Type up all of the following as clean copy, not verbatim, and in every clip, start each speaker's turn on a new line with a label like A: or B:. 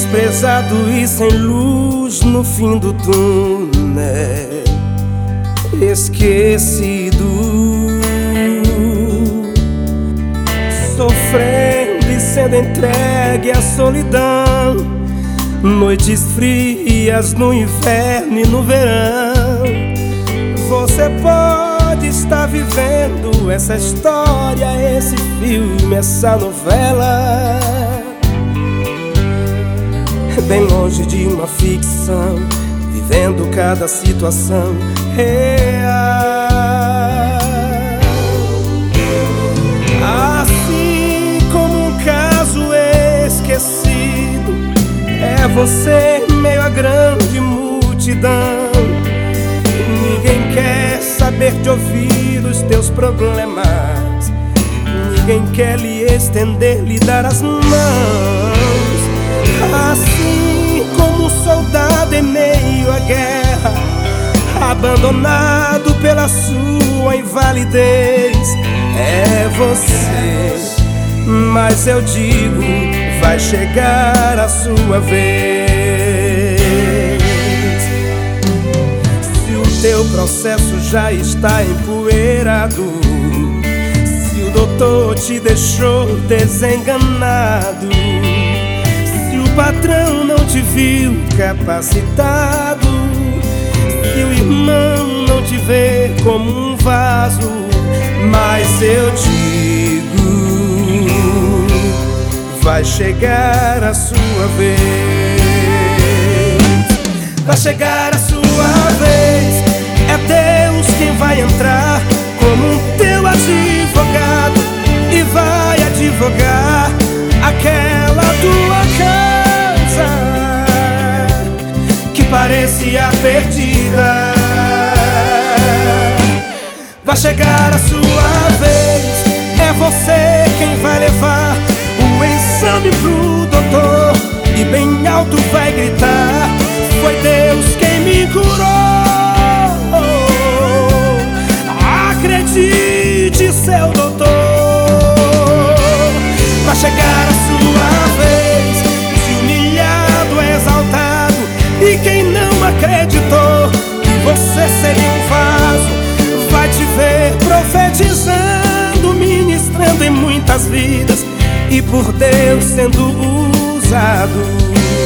A: desprezado e sem luz no fim do túnel, esquecido, sofrendo e sendo entregue à solidão, noites frias no inverno e no verão. Você pode estar vivendo essa história, esse filme, essa novela, bem longe de uma ficção, vivendo cada situação real. Assim como um caso esquecido, é você em meio à grande multidão. Ninguém quer saber de ouvir os teus problemas, ninguém quer lhe estender, lhe dar as mãos. Assim como um soldado em meio à guerra, abandonado pela sua invalidez, é você. Mas eu digo, vai chegar a sua vez. Se o teu processo já está empoeirado, se o doutor te deixou desenganado, se o patrão não te viu capacitado, se o irmão não te vê como um vaso, mas eu digo, vai chegar a sua vez. Vai chegar a sua vez. É Deus quem vai entrar como um teu advogado e vai advogar aquela tua causa que parecia perdida. Vai chegar a sua vez. É você quem vai levar o exame pro doutor e bem alto vai gritar: foi Deus quem me curou. Acredite, seu doutor. Vai chegar a sua vez de humilhado, exaltado, e quem não acreditou que você seria um vaso vai te ver profetizando, ministrando em muitas vidas e por Deus sendo usado.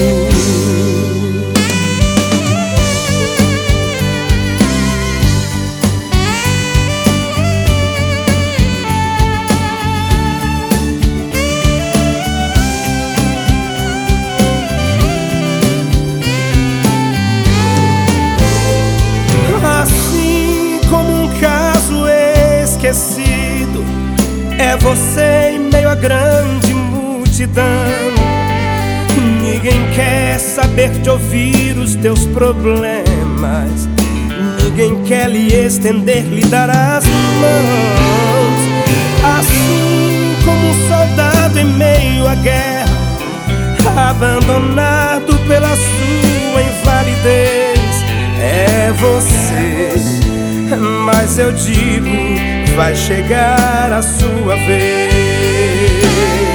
A: Assim como um caso esquecido, é você em meio à grande multidão. Ninguém quer saber de ouvir os teus problemas, ninguém quer lhe estender, lhe dar as mãos. Assim como um soldado em meio à guerra, abandonado pela sua invalidez, é você. Mas eu digo, vai chegar a sua vez.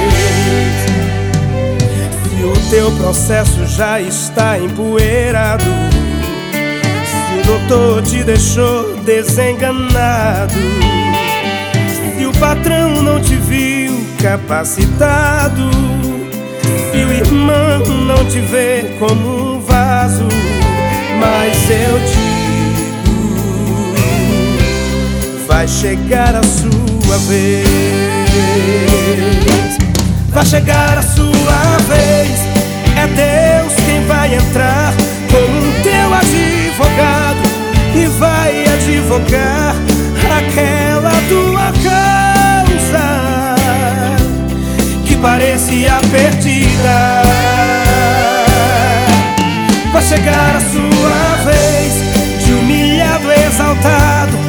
A: Se o teu processo já está empoeirado, se o doutor te deixou desenganado, se o patrão não te viu capacitado, se o irmão não te vê como um vaso, mas eu digo, vai chegar a sua vez. Vai chegar a sua vez. É Deus quem vai entrar como um teu advogado e vai advogar aquela tua causa que parecia perdida. Vai chegar a sua vez de humilhado, exaltado,